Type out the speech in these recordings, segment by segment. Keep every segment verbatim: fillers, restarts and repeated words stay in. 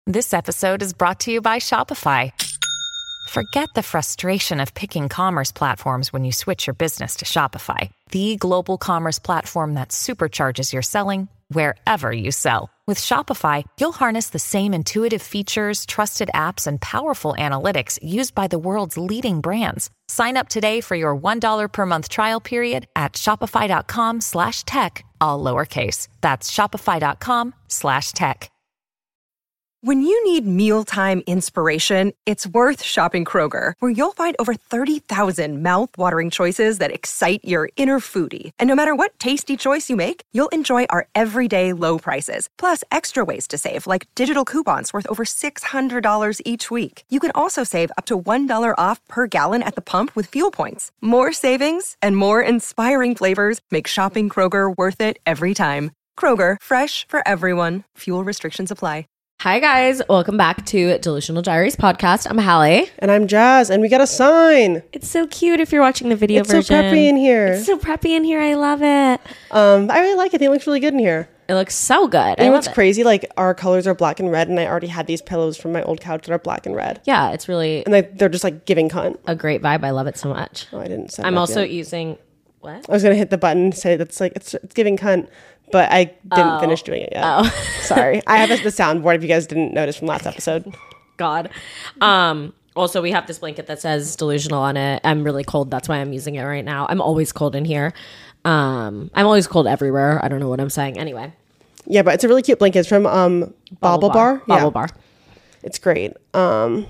This episode is brought to you by Shopify. Forget the frustration of picking commerce platforms when you switch your business to Shopify, the global commerce platform that supercharges your selling wherever you sell. With Shopify, you'll harness the same intuitive features, trusted apps, and powerful analytics used by the world's leading brands. Sign up today for your one dollar per month trial period at shopify.com slash tech, all lowercase. That's shopify.com slash tech. When you need mealtime inspiration, it's worth shopping Kroger, where you'll find over thirty thousand mouth-watering choices that excite your inner foodie. And no matter what tasty choice you make, you'll enjoy our everyday low prices, plus extra ways to save, like digital coupons worth over six hundred dollars each week. You can also save up to one dollar off per gallon at the pump with fuel points. More savings and more inspiring flavors make shopping Kroger worth it every time. Kroger, fresh for everyone. Fuel restrictions apply. Hi guys, welcome back to Delusional Diaries podcast. I'm Hallie. And I'm Jazz, and we got a sign. It's so cute if you're watching the video it's version. It's so preppy in here. It's so preppy in here. I love it. Um, I really like it. I think it looks really good in here. It looks so good. And I what's love it. crazy, like our colors are black and red, and I already had these pillows from my old couch that are black and red. Yeah, it's really and they, they're just like giving cunt. A great vibe. I love it so much. Oh, I didn't. Set I'm also yet. using what? I was gonna hit the button, say that's like it's it's giving cunt. But I didn't oh. finish doing it yet. Oh. Sorry. I have the soundboard if you guys didn't notice from last episode. God. Um, also, we have this blanket that says delusional on it. I'm really cold. That's why I'm using it right now. I'm always cold in here. Um, I'm always cold everywhere. I don't know what I'm saying. Anyway. Yeah, but it's a really cute blanket. It's from um, Bobble, Bobble Bar. Bar. Bobble yeah. Bar. It's great. Um,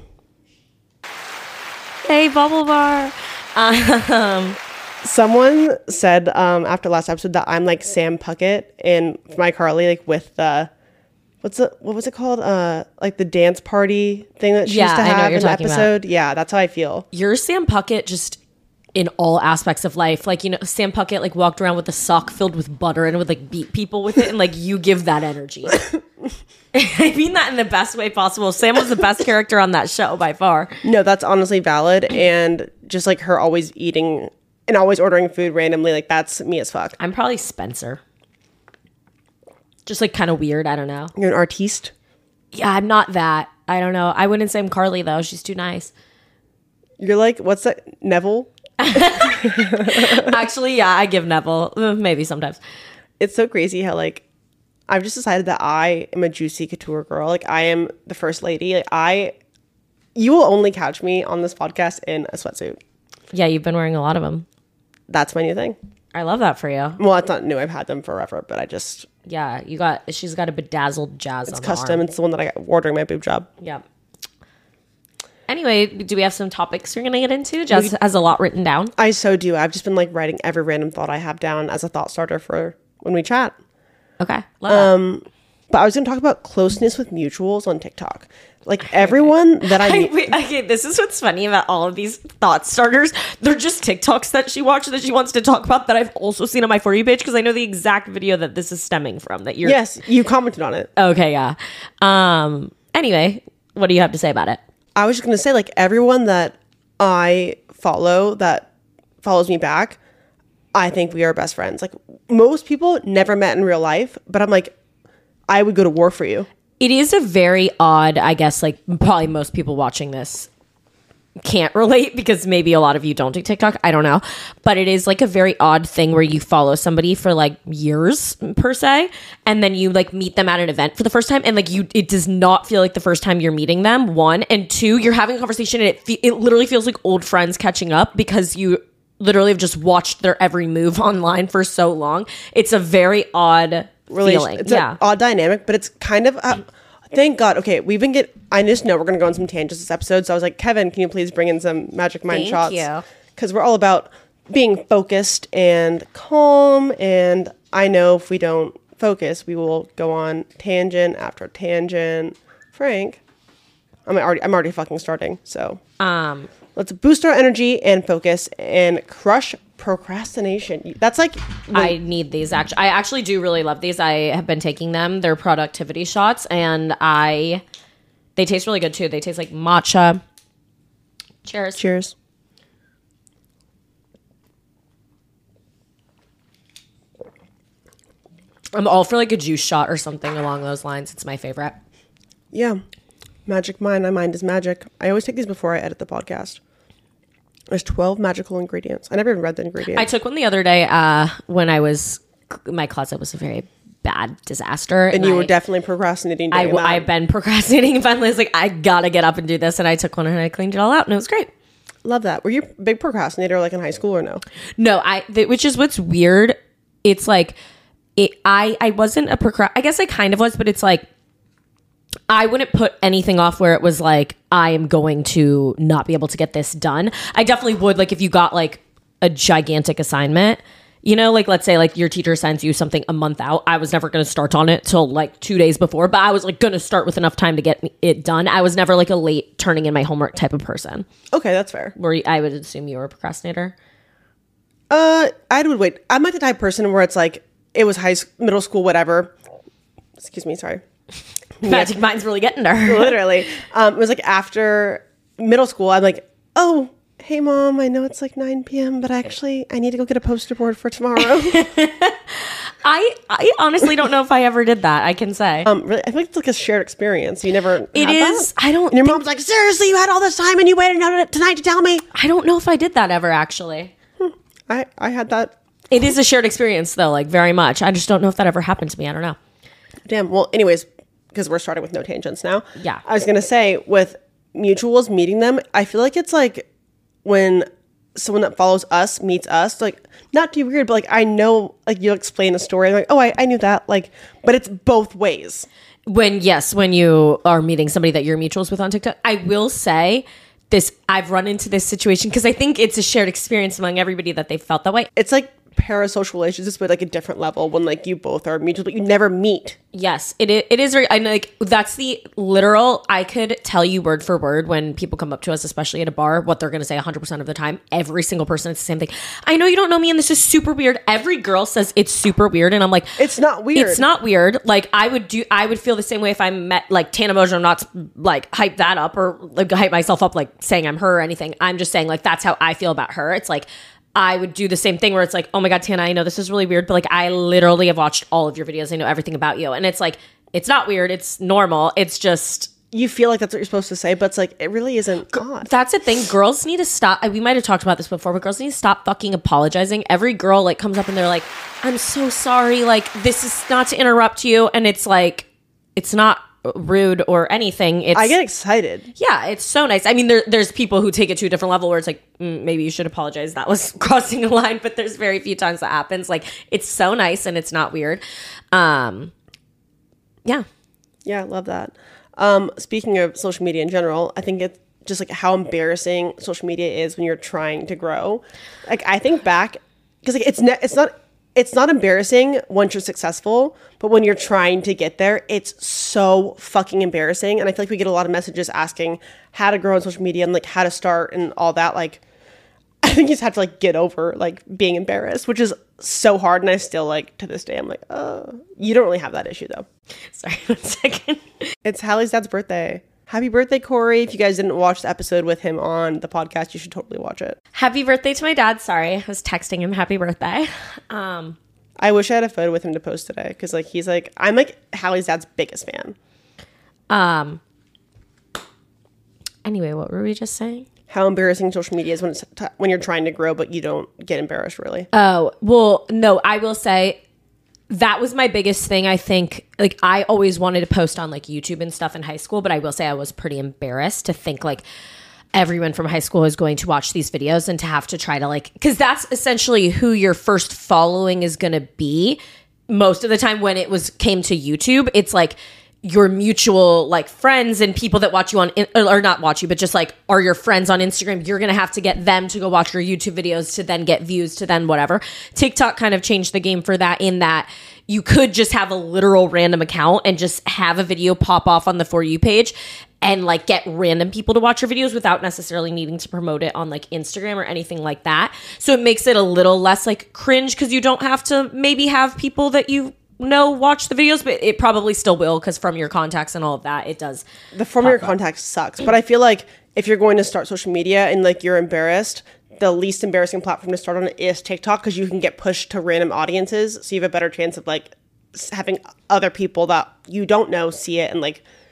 hey, Bobble Bar. Um... Someone said um, after last episode that I'm like Sam Puckett in My Carly, like with the what's it? What was it called? Uh, like the dance party thing that she yeah, used to I know have what you're in the talking episode. About. Yeah, that's how I feel. You're Sam Puckett just in all aspects of life. Like, you know, Sam Puckett like walked around with a sock filled with butter and would like beat people with it, and like you give that energy. I mean that in the best way possible. Sam was the best character on that show by far. No, that's honestly valid, and just like her always eating. And always ordering food randomly, like that's me as fuck. I'm probably Spencer. Just like kind of weird. I don't know. You're an artiste? Yeah, I'm not that. I don't know. I wouldn't say I'm Carly though. She's too nice. You're like, what's that? Neville? Actually, yeah, I give Neville. Maybe sometimes. It's so crazy how like, I've just decided that I am a juicy couture girl. Like I am the first lady. Like I, you will only catch me on this podcast in a sweatsuit. Yeah, you've been wearing a lot of them. That's my new thing. I love that for you. Well, it's not new. I've had them forever, but I just... Yeah, you got... She's got a bedazzled Jazz it's on custom. the arm. It's the one that I got ordering my boob job. Yeah. Anyway, do we have some topics we're going to get into? Jazz has a lot written down. I so do. I've just been like writing every random thought I have down as a thought starter for when we chat. Okay. Love um, that. But I was going to talk about closeness with mutuals on TikTok. Like everyone that I, I wait, okay, this is what's funny about all of these thought starters. They're just TikToks that she watched that she wants to talk about that I've also seen on my For You page because I know the exact video that this is stemming from. That you're yes, you commented on it. Okay, yeah. Um. Anyway, what do you have to say about it? I was just going to say, like everyone that I follow that follows me back, I think we are best friends. Like most people never met in real life, but I'm like, I would go to war for you. It is a very odd, I guess, like probably most people watching this can't relate because maybe a lot of you don't do TikTok. I don't know. But it is like a very odd thing where you follow somebody for like years per se. And then you like meet them at an event for the first time. And like you, it does not feel like the first time you're meeting them. One. And two, you're having a conversation and it, fe- it literally feels like old friends catching up because you literally have just watched their every move online for so long. It's a very odd Relation- feeling. It's yeah. an odd dynamic, but it's kind of uh, thank God. Okay, we've been get. I just know we're gonna go on some tangents this episode, so I was like, Kevin, can you please bring in some magic mind Thank shots? you. Because we're all about being focused and calm, and I know if we don't focus, we will go on tangent after tangent. Frank, I'm already I'm already fucking starting. So Um. let's boost our energy and focus and crush procrastination. That's like I need these. Actually, I actually do really love these. I have been taking them. They're productivity shots, and I they taste really good too. They taste like matcha. Cheers. cheers. I'm all for like a juice shot or something along those lines. It's my favorite. Yeah. Magic mind. My mind is magic. I always take these before I edit the podcast. There's twelve magical ingredients. I never even read the ingredients. I took one the other day uh, when I was, my closet was a very bad disaster. And, and you I, were definitely procrastinating I, doing that. I've been procrastinating. And finally, I was like, I gotta get up and do this. And I took one and I cleaned it all out and it was great. Love that. Were you a big procrastinator like in high school or no? No, I, th- which is what's weird. It's like, it, I, I wasn't a procrast. I guess I kind of was, but it's like, I wouldn't put anything off where it was like, I am going to not be able to get this done. I definitely would, like, if you got like a gigantic assignment, you know, like, let's say like your teacher sends you something a month out. I was never going to start on it till like two days before, but I was like going to start with enough time to get it done. I was never like a late turning in my homework type of person. Okay, that's fair. Where you, I would assume you were a procrastinator. Uh, I would wait. I'm like the type of person where it's like, it was high, middle school, whatever. Excuse me, sorry. Magic yeah. Mind's really getting there. Literally. Um, it was like after middle school, I'm like, oh, hey, Mom, I know it's like nine p.m., but actually I need to go get a poster board for tomorrow. I I honestly don't know if I ever did that, I can say. Um, really, I think it's like a shared experience. You never It is. That? I don't And your think, mom's like, seriously, you had all this time and you waited until tonight to tell me? I don't know if I did that ever, actually. Hmm. I, I had that. It is a shared experience, though, like, very much. I just don't know if that ever happened to me. I don't know. Damn. Well, anyways, because we're starting with no tangents now. Yeah. I was going to say, with mutuals meeting them, I feel like it's like when someone that follows us meets us, like, not too weird, but like, I know, like, you'll explain a story, like, oh, I, I knew that, like, but it's both ways. When, yes, when you are meeting somebody that you're mutuals with on TikTok, I will say this, I've run into this situation because I think it's a shared experience among everybody that they felt that way. It's like parasocial relationships, but like a different level when like you both are mutual, but you never meet. Yes, it is, it is very, I know, like, that's the literal, I could tell you word for word when people come up to us, especially at a bar, what they're going to say one hundred percent of the time. Every single person, it's the same thing. I know you don't know me and this is super weird. Every girl says it's super weird. And I'm like, it's not weird. It's not weird. Like, I would do, I would feel the same way if I met like Tana Mojo, not to, like hype that up or like hype myself up, like saying I'm her or anything. I'm just saying like, that's how I feel about her. It's like, I would do the same thing where it's like, oh my God, Tana, I know this is really weird, but like, I literally have watched all of your videos. I know everything about you. And it's like, it's not weird. It's normal. It's just, you feel like that's what you're supposed to say, but it's like, it really isn't odd. That's the thing. Girls need to stop. We might have talked about this before, but girls need to stop fucking apologizing. Every girl like comes up and they're like, I'm so sorry. Like, this is not to interrupt you. And it's like, it's not rude or anything. It's, I get excited. Yeah, it's so nice. I mean, there, there's people who take it to a different level where it's like, mm, maybe you should apologize. That was crossing a line, but there's very few times that happens. Like, it's so nice and it's not weird. Um, yeah. Yeah, I love that. Um, speaking of social media in general, I think it's just like how embarrassing social media is when you're trying to grow. Like, I think back, because like it's ne- it's not it's not embarrassing once you're successful, but when you're trying to get there, it's so fucking embarrassing. And I feel like we get a lot of messages asking how to grow on social media and like how to start and all that. Like, I think you just have to like get over like being embarrassed, which is so hard. And I still like to this day, I'm like, oh, you don't really have that issue though. Sorry, one second. It's Hallie's dad's birthday. Happy birthday, Corey. If you guys didn't watch the episode with him on the podcast, you should totally watch it. Happy birthday to my dad. Sorry, I was texting him happy birthday. Um, I wish I had a photo with him to post today because like he's like, I'm like Hallie's dad's biggest fan. Um. Anyway, what were we just saying? How embarrassing social media is when it's t- when you're trying to grow, but you don't get embarrassed really. Oh, well, no, I will say that was my biggest thing. I think like I always wanted to post on like YouTube and stuff in high school, but I will say I was pretty embarrassed to think like everyone from high school is going to watch these videos and to have to try to like, because that's essentially who your first following is going to be. Most of the time when it was came to YouTube, it's like your mutual like friends and people that watch you on, or not watch you, but just like are your friends on Instagram. You're going to have to get them to go watch your YouTube videos to then get views to then whatever. TikTok kind of changed the game for that in that you could just have a literal random account and just have a video pop off on the For You page and like get random people to watch your videos without necessarily needing to promote it on like Instagram or anything like that. So it makes it a little less like cringe because you don't have to maybe have people that you know watch the videos, but it probably still will because from your contacts and all of that, it does. The from your contacts sucks, but I feel like if you're going to start social media and like you're embarrassed, the least embarrassing platform to start on is TikTok because you can get pushed to random audiences, so you have a better chance of like having other people that you don't know see it and like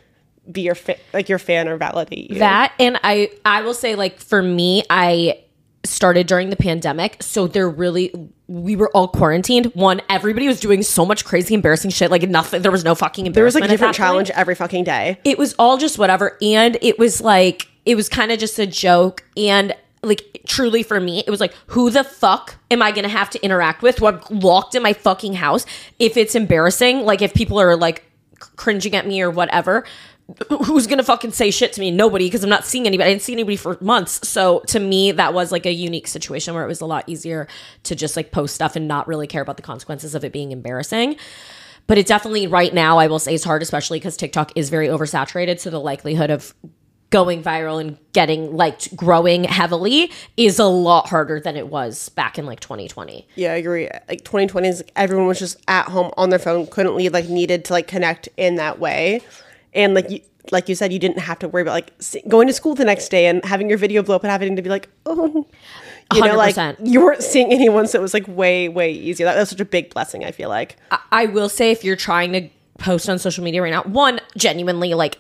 be your fa- like your fan or validate you. That, and I I will say, like, for me, I started during the pandemic, so there really we were all quarantined. One, everybody was doing so much crazy embarrassing shit, like nothing, there was no fucking There was like embarrassment a different at that challenge point. every fucking day. It was all just whatever, and it was like it was kind of just a joke, and like truly for me it was like, who the fuck am I gonna have to interact with who I'm locked in my fucking house if it's embarrassing? Like, if people are like cringing at me or whatever, who's gonna fucking say shit to me? Nobody, because I'm not seeing anybody. I didn't see anybody for months. So to me, that was like a unique situation where it was a lot easier to just like post stuff and not really care about the consequences of it being embarrassing. But it definitely right now, I will say, is hard, especially because TikTok is very oversaturated. So the likelihood of going viral and getting liked, growing heavily, is a lot harder than it was back in like twenty twenty. Yeah, I agree. Like twenty twenty is like, everyone was just at home on their phone, couldn't leave, like needed to like connect in that way. And like you, like you said, you didn't have to worry about like s- going to school the next day and having your video blow up and having to be like, oh, you know, like one hundred percent. you weren't seeing anyone. So it was like way, way easier. That, that was such a big blessing, I feel like. I, I will say, if you're trying to post on social media right now, one, genuinely, like,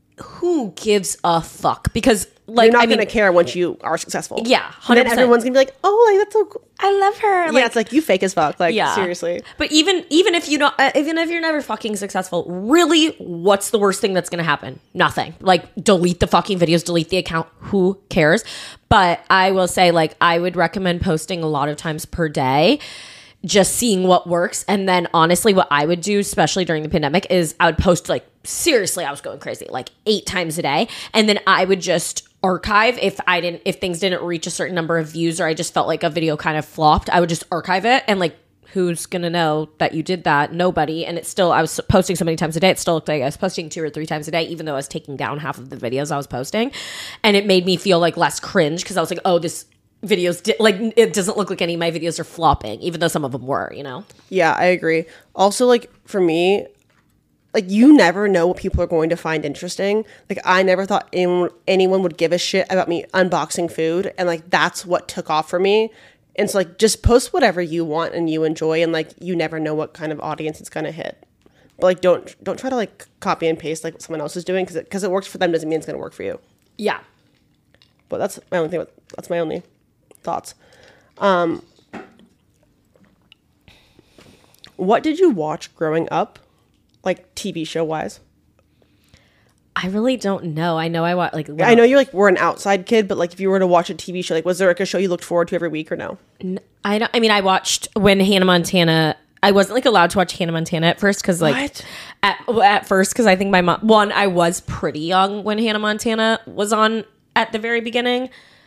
who gives a fuck? Because like, You're not I mean, going to care once you are successful. Yeah, one hundred And then percent. everyone's going to be like, oh, like that's so cool. I love her. Yeah, it's like, you fake as fuck. Like, Yeah. seriously. But even even if you don't, uh, even if you're never fucking successful, really, what's the worst thing that's gonna happen? Nothing. Like, delete the fucking videos, delete the account. Who cares? But I will say, like, I would recommend posting a lot of times per day, just seeing what works. And then honestly, what I would do, especially during the pandemic, is I would post, like, seriously, I was going crazy, like eight times a day. And then I would just archive if I didn't, if things didn't reach a certain number of views, or I just felt like a video kind of flopped, I would just archive it. And like, who's gonna know that you did that? Nobody. And it's still, I was posting so many times a day, it still looked like I was posting two or three times a day, even though I was taking down half of the videos I was posting. And it made me feel like less cringe, because I was like, oh, this videos di- like, it doesn't look like any of my videos are flopping, even though some of them were, you know? Yeah, I agree. Also, like, for me, like, you never know what people are going to find interesting. Like, I never thought anyone, anyone would give a shit about me unboxing food. And, like, that's what took off for me. And so, like, just post whatever you want and you enjoy. And, like, you never know what kind of audience it's going to hit. But, like, don't don't try to, like, copy and paste, like, what someone else is doing. Because it, 'cause it works for them doesn't mean it's going to work for you. Yeah. But that's my only thing. That's my only thoughts. Um, what did you watch growing up? Like, T V show wise? I really don't know. I know I watch, like, I know you like were an outside kid, but like if you were to watch a T V show, like was there like a show you looked forward to every week or no? I don't. I mean, I watched when Hannah Montana. I wasn't like allowed to watch Hannah Montana at first because like What? at well, at first because I think my mom. One, I was pretty young when Hannah Montana was on at the very beginning.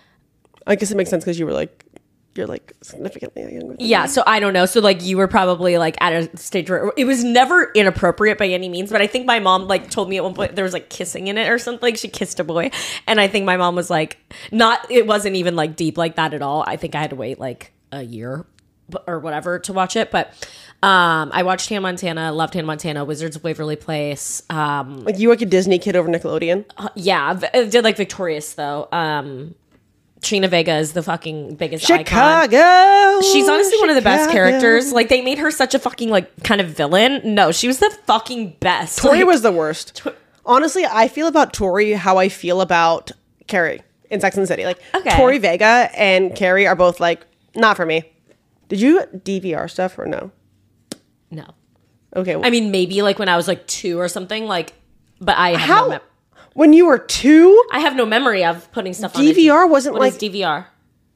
I guess it makes sense because you were like you're like significantly younger. Than Yeah, me. so I don't know. So like you were probably like at a stage where it was never inappropriate by any means, but I think my mom like told me at one point there was like kissing in it or something. Like she kissed a boy, and I think my mom was like, not. It wasn't even like deep like that at all. I think I had to wait like a year or whatever to watch it, but um, I watched Hannah Montana, loved Hannah Montana, Wizards of Waverly Place. Um, Like you were like a Disney kid over Nickelodeon. yeah, I did like Victorious though. Um, Trina Vega is the fucking biggest icon. Chicago. She's honestly one of the best Chicago. characters. Like they made her such a fucking like kind of villain. No, she was the fucking best. Tori Like, was the worst. Honestly, I feel about Tori how I feel about Carrie in Sex and the City. Like Okay. Tori Vega and Carrie are both like not for me. Did you D V R stuff or no? no. Okay. Well, I mean, maybe like when I was like two or something. Like, but I have how no. Mem- when you were two? I have no memory of putting stuff on D V R wasn't What like is D V R?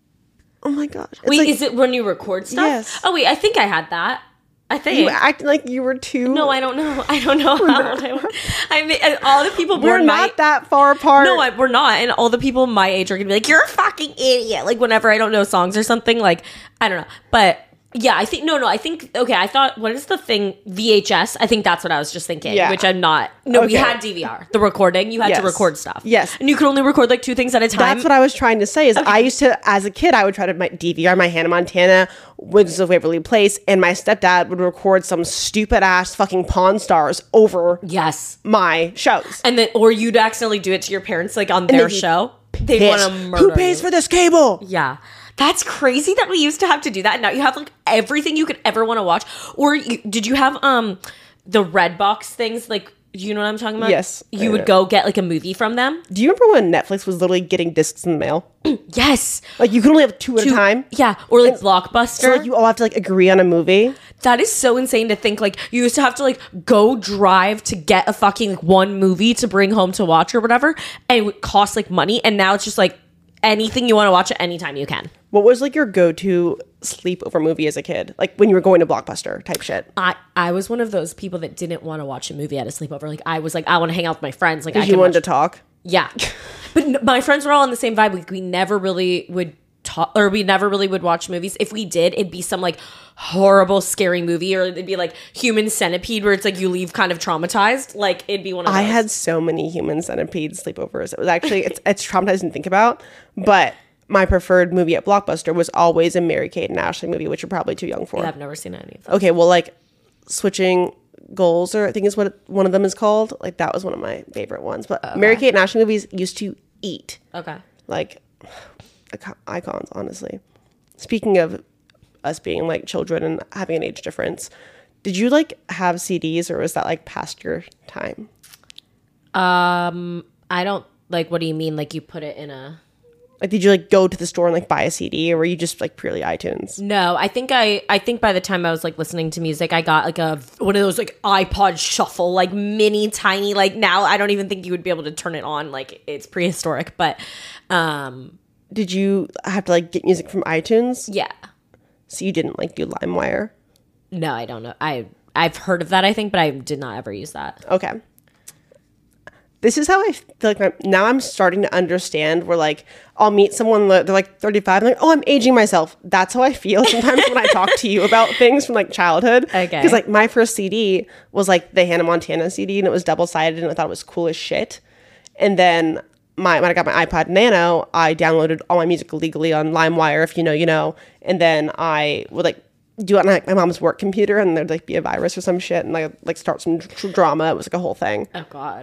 Oh my gosh! It's Wait, like, is it when you record stuff? Yes. Oh wait, I think I had that. I think. you acting like you were two? no, I don't know. I don't know how old I was. I mean, and all the people We're born not my that far apart. No, I, we're not. And all the people my age are gonna be like, "You're a fucking idiot!" Like whenever I don't know songs or something. Like I don't know, but yeah, I think no, no. I think okay. I thought, what is the thing? V H S. I think that's what I was just thinking. Yeah. Which I'm not. No, we Okay. had D V R. The recording. You had Yes. to record stuff. Yes. and you could only record like two things at a time. That's what I was trying to say. Is I used to, as a kid, I would try to my D V R my Hannah Montana, Wizards of Waverly Place, and my stepdad would record some stupid ass fucking Pawn Stars over Yes. my shows. And then, or you'd accidentally do it to your parents, like on their they'd be show. They'd Pissed. want to murder Who pays you. for this cable? Yeah. That's crazy that we used to have to do that. And now you have like everything you could ever want to watch. Or you, did you have um the red box things? Like You know what I'm talking about? Yes, I You would know. go get like a movie from them. Do you remember when Netflix was literally getting discs in the mail? Yes. Like you could only have two at To- a time. Yeah. Or like Blockbuster. So like you all have to like agree on a movie. That is so insane to think. Like you used to have to like go drive to get a fucking like one movie to bring home to watch or whatever, and it would cost like money. And now it's just like anything you want to watch at any time you can. What was like your go-to sleepover movie as a kid? Like when you were going to Blockbuster type shit. I, I was one of those people that didn't want to watch a movie at a sleepover. Like I was like, I want to hang out with my friends. Like I Because you can wanted watch- to talk. Yeah. But n- my friends were all on the same vibe. Like we never really would talk, or we never really would watch movies. If we did, it'd be some like horrible, scary movie, or it'd be like Human Centipede, where it's like you leave kind of traumatized. Like it'd be one of those. I had so many Human Centipede sleepovers. It was actually it's it's traumatizing to think about. But my preferred movie at Blockbuster was always a Mary-Kate and Ashley movie, which you're probably too young for. I've never seen any of them. Okay, well, like Switching Goals, or I think is what it- one of them is called. Like that was one of my favorite ones. But Mary-Kate and Ashley movies used to eat. Okay. Like ico- icons, honestly. Speaking of us being like children and having an age difference, did you like have C Ds or was that like past your time? Um, I don't like. What do you mean? Like you put it in a? Like, did you like go to the store and like buy a C D, or were you just like purely iTunes? No, I think I. I think by the time I was like listening to music, I got like a one of those like iPod Shuffle, like mini tiny. Like now, I don't even think you would be able to turn it on. Like it's prehistoric, but um, Did you have to like get music from iTunes? yeah. So you didn't like do LimeWire? No, I don't know. I I've heard of that. I think, but I did not ever use that. Okay. This is how I feel like I'm, now I'm starting to understand where like I'll meet someone, they're like thirty-five, and like, oh, I'm aging myself. That's how I feel sometimes when I talk to you about things from like childhood. Okay. Because like my first C D was like the Hannah Montana C D, and it was double-sided, and I thought it was cool as shit. And then my when I got my iPod Nano, I downloaded all my music illegally on LimeWire, if you know, you know. And then I would like do it on like, my mom's work computer, and there'd like be a virus or some shit, and like like start some dr- drama. It was like a whole thing. Oh God.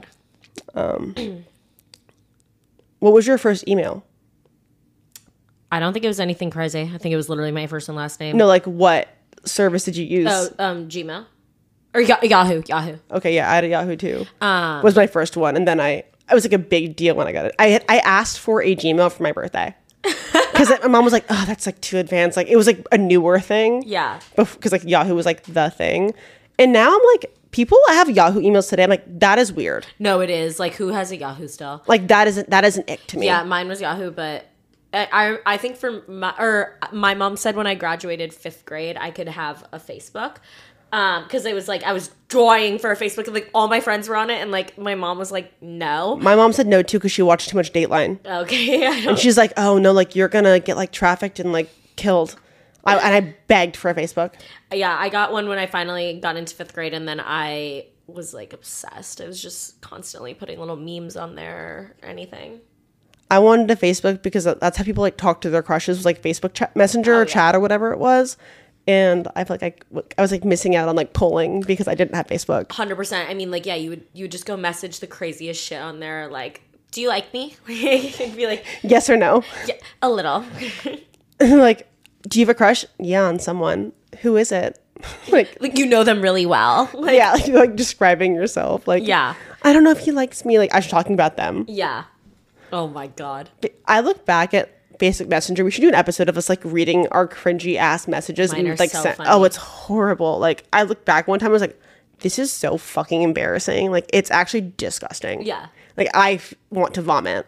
What was your first email? I don't think it was anything crazy. I think it was literally my first and last name. No, like what service did you use? Oh, um, Gmail or Ya- Yahoo. Yahoo. Okay, yeah, I had a Yahoo too. Um, was my first one, and then I, it was like a big deal when I got it. I had, I asked for a Gmail for my birthday because my mom was like, "Oh, that's like too advanced." Like it was like a newer thing. Yeah. Because like Yahoo was like the thing, and now I'm like, people have Yahoo emails today. I'm like, that is weird. No, it is. Like, who has a Yahoo still? Like that isn't that is an ick to me. Yeah, mine was Yahoo, but I I, I think for my or my mom said when I graduated fifth grade, I could have a Facebook. Um, because it was like I was dying for a Facebook, and like all my friends were on it, and like my mom was like, no. My mom said no too because she watched too much Dateline. Okay. I And don't, she's like, oh no, like you're gonna get like trafficked and like killed. I, and I begged for a Facebook. yeah, I got one when I finally got into fifth grade, and then I was like obsessed. I was just constantly putting little memes on there or anything. I wanted a Facebook because that's how people like talk to their crushes, was like Facebook chat, Messenger Oh, or yeah. chat or whatever it was. And I feel like I, I was like missing out on like polling because I didn't have Facebook. one hundred percent. I mean, like, yeah, you would you would just go message the craziest shit on there, like, do you like me? It'd be like, Yes or no? yeah, a little. Like, do you have a crush? Yeah, on someone. Who is it? Like, Like, you know them really well. Like, yeah, like, you're like describing yourself. Like, Yeah. I don't know if he likes me. Like, I was talking about them. yeah. Oh my God. But I look back at Facebook Messenger. We should do an episode of us like reading our cringy ass messages. Mine and are like so sent- funny. Oh, it's horrible. Like I look back one time, I was like, this is so fucking embarrassing. Like it's actually disgusting. Yeah. Like I f- want to vomit.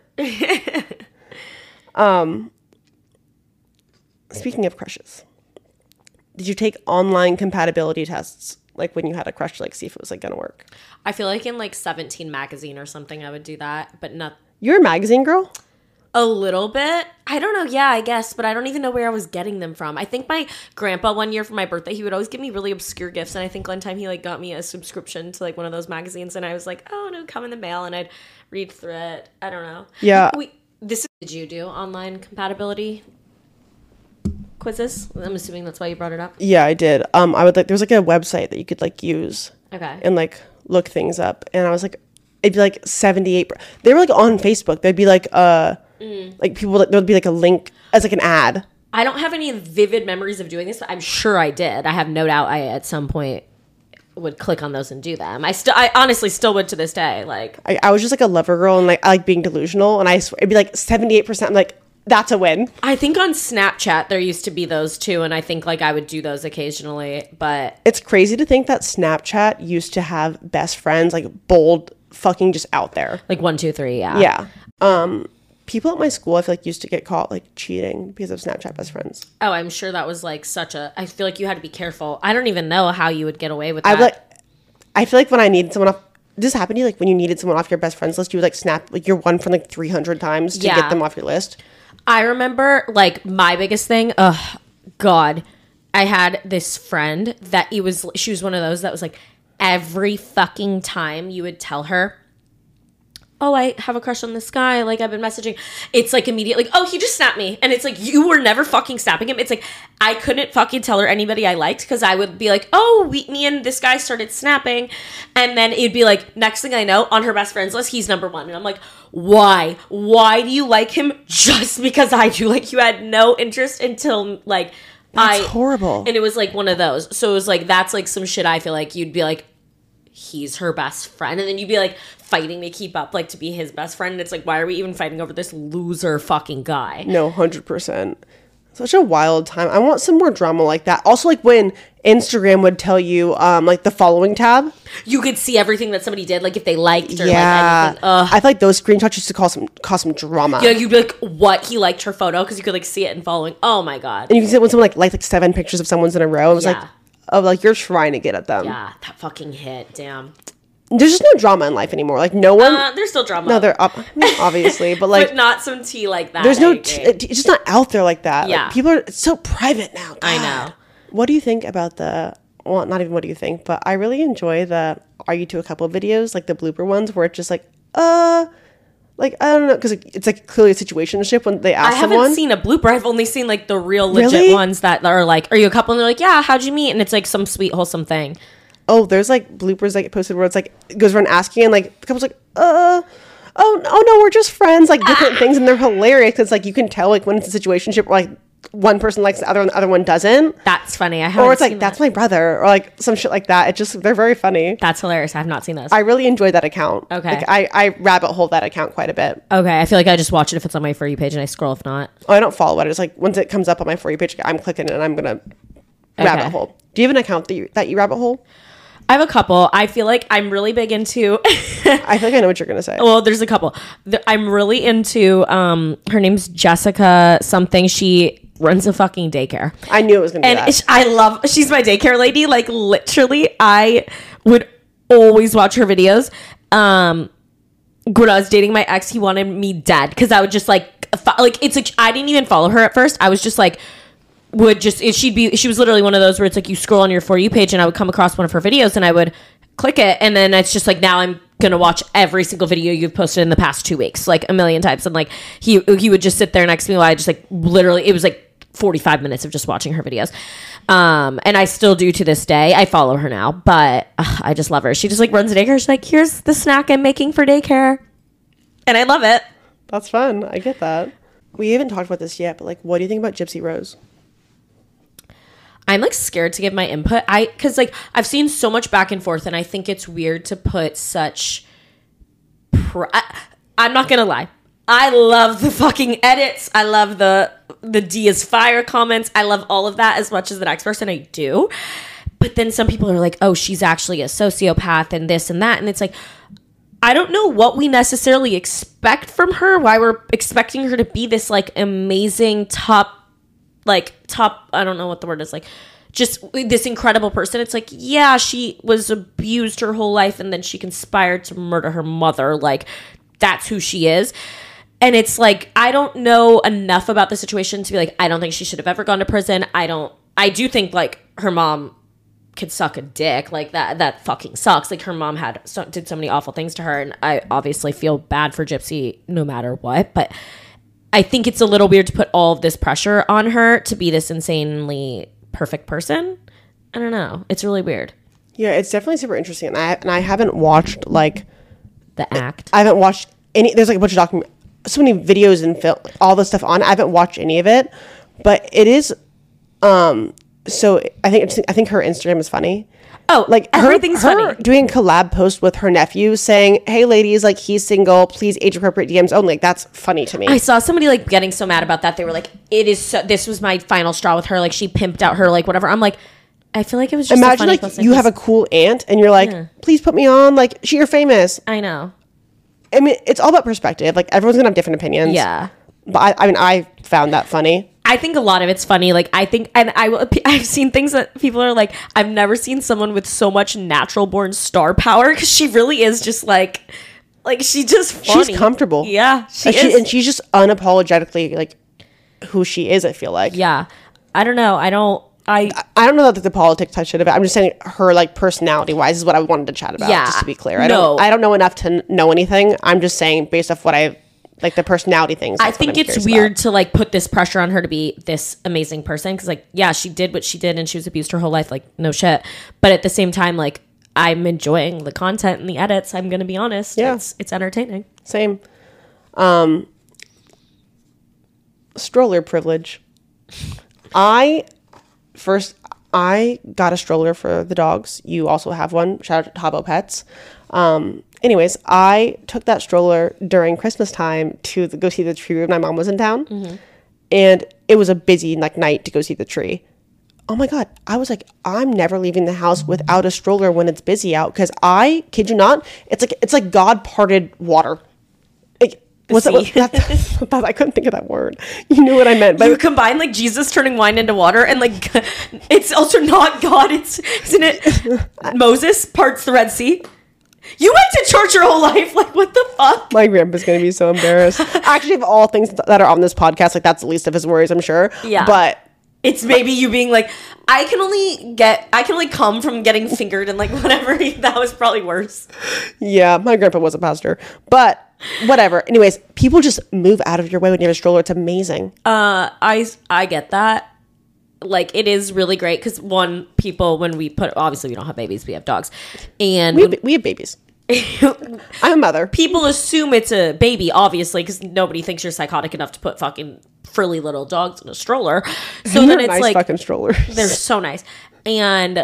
um. Speaking of crushes, did you take online compatibility tests? Like when you had a crush, to, like see if it was like gonna work. I feel like in like seventeen magazine or something, I would do that, but not You're a magazine girl. a little bit. I don't know. Yeah, I guess, but I don't even know where I was getting them from. I think my grandpa one year for my birthday, he would always give me really obscure gifts, and I think one time he like got me a subscription to like one of those magazines, and I was like, oh no, come in the mail, and I'd read through it. I don't know. Yeah. We this is, did you do online compatibility quizzes? I'm assuming that's why you brought it up. Yeah, I did. Um, I would like. There's like a website that you could like use. Okay. And like look things up, and I was like, it'd be like seventy-eight. They were like on Facebook. They'd be like, uh, like people. There'd be like a link as like an ad. I don't have any vivid memories of doing this, but I'm sure I did. I have no doubt I at some point would click on those and do them. I still, I honestly still would to this day. Like, I, I was just like a lover girl, and like I like being delusional, and I swear, it'd be like seventy-eight percent. I'm like, that's a win. I think on Snapchat there used to be those too, and I think like I would do those occasionally. But it's crazy to think that Snapchat used to have best friends like bold, fucking just out there. Like one, two, three, yeah, yeah. Um, people at my school, I feel like, used to get caught like cheating because of Snapchat best friends. Oh, I'm sure that was like such a. I feel like you had to be careful. I don't even know how you would get away with that. I like. I feel like when I needed someone off. This happened to you, like when you needed someone off your best friends list, you would like snap like your one from like three hundred times to Yeah. get them off your list. I remember like my biggest thing. Oh God, I had this friend that it was. She was one of those that was like every fucking time you would tell her, oh, I have a crush on this guy, like I've been messaging, it's like immediately, like, oh, he just snapped me. And it's like, you were never fucking snapping him. It's like, I couldn't fucking tell her anybody I liked because I would be like, oh, we, me and this guy started snapping. And then it'd be like, next thing I know, on her best friends list, he's number one. And I'm like, why? Why do you like him just because I do? Like, you had no interest until like, That's I. horrible. And it was like one of those. So it was like, that's like some shit I feel like you'd be like, he's her best friend, and then you'd be like fighting to keep up, like to be his best friend, and it's like, why are we even fighting over this loser fucking guy? No, one hundred percent. Such a wild time. I want some more drama like that. Also, like when Instagram would tell you um like the following tab. You could see everything that somebody did, like if they liked or Yeah. like anything. Ugh. I feel like those screenshots used to cause some cause some drama. Yeah, you'd be like, what? He liked her photo? Because you could like see it and following. Oh my God. And you can see it when someone like liked like seven pictures of someone's in a row. It was Yeah. like, oh, like you're trying to get at them. Yeah, that fucking hit. Damn. There's just no drama in life anymore. Like no one. Uh, there's still drama. no, they're up, I mean, obviously, but like but not some tea like that. there's I no. agree. T- it's just not out there like that. Yeah. Like, people are it's so private now. I God. know. What do you think about the? Well, not even what do you think, but I really enjoy the "Are You to a Couple" videos, like the blooper ones, where it's just like, uh, like I don't know, because it's like clearly a situationship when they ask I haven't someone. seen a blooper. I've only seen like the real legit Really? ones that are like, are you a couple? And they're like, yeah, how'd you meet? And it's like some sweet, wholesome thing. Oh, there's like bloopers like posted where it's like it goes around asking, and like the couple's like, uh, oh, oh no, we're just friends, like different things, and they're hilarious because like you can tell like when it's a situationship where like one person likes the other and the other one doesn't, That's funny. I haven't or it's like seen that's that. my brother, or like some shit like that. It just they're very funny. That's hilarious. I have not seen those. I really enjoy that account. Okay. Like, I I rabbit hole that account quite a bit. Okay, I feel like I just watch it if it's on my For You page and I scroll if not. Oh, I don't follow it. It's like once it comes up on my For You page, I'm clicking it and I'm gonna rabbit Okay. hole. Do you have an account that you that you rabbit hole? I have a couple. I feel like I'm really big into. I feel like I know what you're gonna say. Well, there's a couple. The- I'm really into. Um, her name's Jessica something. She runs a fucking daycare, I knew it was gonna be and that. it's- I love. She's my daycare lady. Like literally, I would always watch her videos. Um, when I was dating my ex, he wanted me dead because I would just like, fo- like it's like I didn't even follow her at first. I was just like. Would just she'd be she was literally one of those where it's like you scroll on your For You page and I would come across one of her videos and I would click it and then it's just like now I'm gonna watch every single video you've posted in the past two weeks like a million times and like he he would just sit there next to me while I just like literally it was like forty-five minutes of just watching her videos um and I still do to this day. I follow her now but ugh, I just love her. She just like runs a daycare. She's like, here's the snack I'm making for daycare and I love it. That's fun. I get that. We haven't talked about this yet, but like, what do you think about Gypsy Rose? I'm like scared to give my input. I because like I've seen so much back and forth, and I think it's weird to put such. Pr- I, I'm not gonna lie. I love the fucking edits. I love the the D is fire comments. I love all of that as much as the next person. I do, but then some people are like, "Oh, she's actually a sociopath," and this and that, and it's like. I don't know what we necessarily expect from her. Why we're expecting her to be this like amazing top. Like top, I don't know what the word is, like just this incredible person. It's like, yeah, she was abused her whole life and then she conspired to murder her mother. Like that's who she is. And it's like, I don't know enough about the situation to be like, I don't think she should have ever gone to prison. I don't, I do think like her mom could suck a dick like that. That fucking sucks. Like her mom had, so, did so many awful things to her. And I obviously feel bad for Gypsy no matter what, but I think it's a little weird to put all of this pressure on her to be this insanely perfect person. I don't know. It's really weird. Yeah, it's definitely super interesting. And I and I haven't watched like The act. I haven't watched any. There's like a bunch of document, so many videos and film, all this stuff on. I haven't watched any of it, but it is. Um. So I think it's, I think her Instagram is funny. Oh, like her, everything's her funny. doing collab post with her nephew saying, "Hey ladies, like he's single, please age appropriate D Ms only." Like that's funny to me. I saw somebody like getting so mad about that. They were like, "It is so, this was my final straw with her. Like she pimped out her like whatever." I'm like, I feel like it was just Imagine a funny like post. you have a cool aunt and you're like, Yeah. "Please put me on." Like she, you're famous. I know. I mean, it's all about perspective. Like everyone's gonna have different opinions. Yeah. But I, I mean, I found that funny. I think a lot of it's funny. Like I think, and I will. I've seen things that people are like, I've never seen someone with so much natural born star power because she really is just like, like she just funny. She's comfortable. Yeah, she and, is. she, and she's just unapologetically like who she is. I feel like. Yeah, I don't know. I don't. I I don't know that the politics touch it about. I'm just saying her like personality wise is what I wanted to chat about. Yeah. Just to be clear, I No. don't. I don't know enough to n- know anything. I'm just saying based off what I like the personality things. I that's what think I'm it's curious weird about. to like put this pressure on her to be this amazing person because like yeah, she did what she did and she was abused her whole life. Like no shit, but at the same time, like I'm enjoying the content and the edits. I'm gonna be honest. Yeah. it's it's entertaining. Same. Um, stroller privilege. I first I got a stroller for the dogs. You also have one. Shout out to Tabo Pets. Um, anyways, I took that stroller during Christmas time to the, go see the tree when my mom was in town, Mm-hmm. and it was a busy like night to go see the tree. Oh my god! I was like, I'm never leaving the house without a stroller when it's busy out because I kid you not, it's like it's like God parted water. Like, what's that, what, that, that? I couldn't think of that word. You knew what I meant, but You combine like Jesus turning wine into water and like it's also not God. It's isn't it Moses parts the Red Sea? You went to church your whole life. Like what the fuck? my grandpa's gonna be so embarrassed. Actually, of all things that are on this podcast, like that's the least of his worries, I'm sure. Yeah. But It's maybe you being like, I can only get, I can only come from getting fingered and like whatever. That was probably worse. yeah, my grandpa was a pastor. But whatever. Anyways, people just move out of your way when you have a stroller. It's amazing. Uh, I I get that. Like it is really great because one, people when we put obviously we don't have babies, we have dogs, and We have, we have babies. I'm a mother. people assume it's a baby, obviously, because nobody thinks you're psychotic enough to put fucking frilly little dogs in a stroller. So then They're it's nice like fucking strollers. they're so nice. And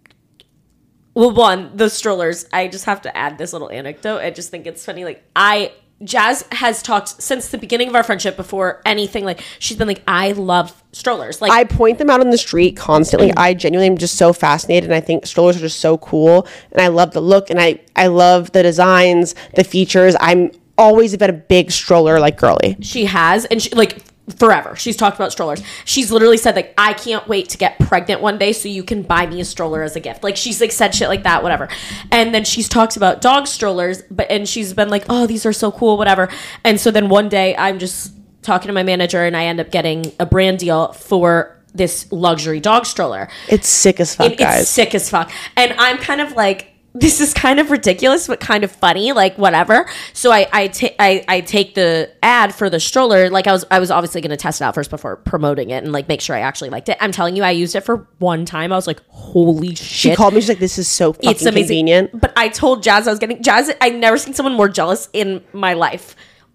well, one, the strollers, I just have to add this little anecdote. I just think it's funny. Like I Jazz has talked since the beginning of our friendship before anything, like she's been like, I love strollers. Like I point them out on the street constantly. I genuinely am just so fascinated, and I think strollers are just so cool. And I love the look, and I I love the designs, the features. I'm always been a big stroller like girly. she has, and she like forever. She's talked about strollers. She's literally said like, I can't wait to get pregnant one day so you can buy me a stroller as a gift. Like she's like said shit like that, whatever. And then she's talked about dog strollers, but and she's been like, oh, these are so cool, whatever. And so then one day I'm just talking to my manager and I end up getting a brand deal for this luxury dog stroller. It's sick as fuck, It- guys. It's sick as fuck. And I'm kind of like, this is kind of ridiculous, but kind of funny, like whatever. So I I, ta- I I take the ad for the stroller. Like I was I was obviously going to test it out first before promoting it and like make sure I actually liked it. I'm telling you, I used it for one time. I was like, holy shit. She called me. She's like, "This is so fucking It's amazing. convenient." But I told Jazz I was getting Jazz. I've never seen someone more jealous in my life.